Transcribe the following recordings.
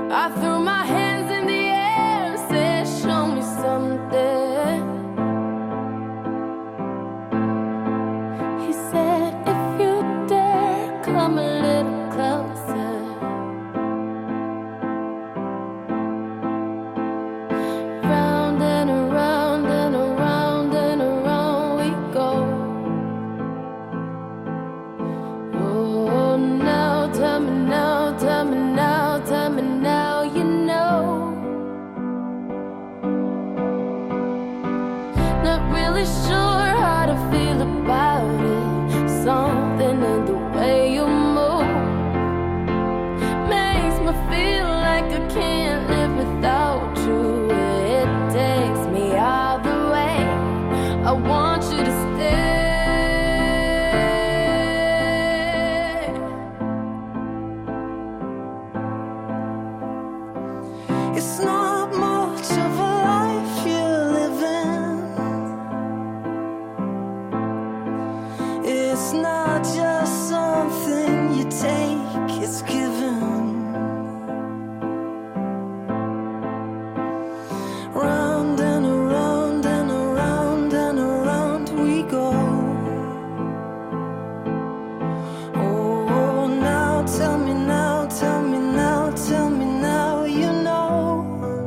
I threw my hands in the air, said, show me something. He said, if you dare, come a little closer. Round and around and around and around we go. Oh, now tell me now, tell me now, tell me now, you know. Not really sure how to feel about it. Something in the way you move makes me feel like I can't live without you. It takes me all the way. I want you to stay. It's not much of a life you're living. It's not just something you take, it's given. Round and around and around and around we go. Oh, now tell me now, tell me now, tell me now, you know.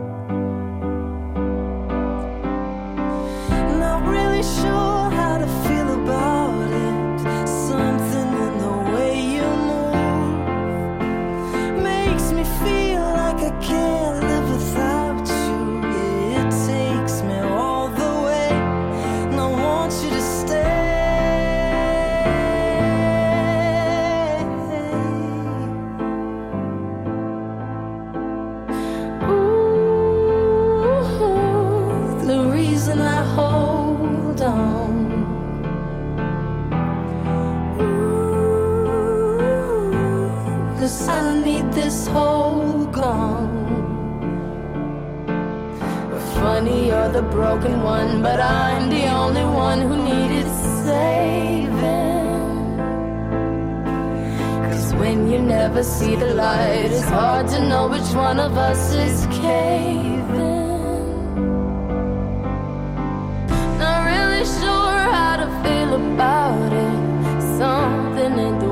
Not really sure how to feel about it. Something in the way you move makes me feel like I can't live without you. It takes me all the way, and I want you to stay. Ooh, the reason I hold on. Ooh, 'cause I need this hole gone. Funny, you're the broken one, but I'm the only one who needed saving. 'Cause when you never see the light, it's hard to know which one of us is caving. Not really sure how to feel about it. Something in the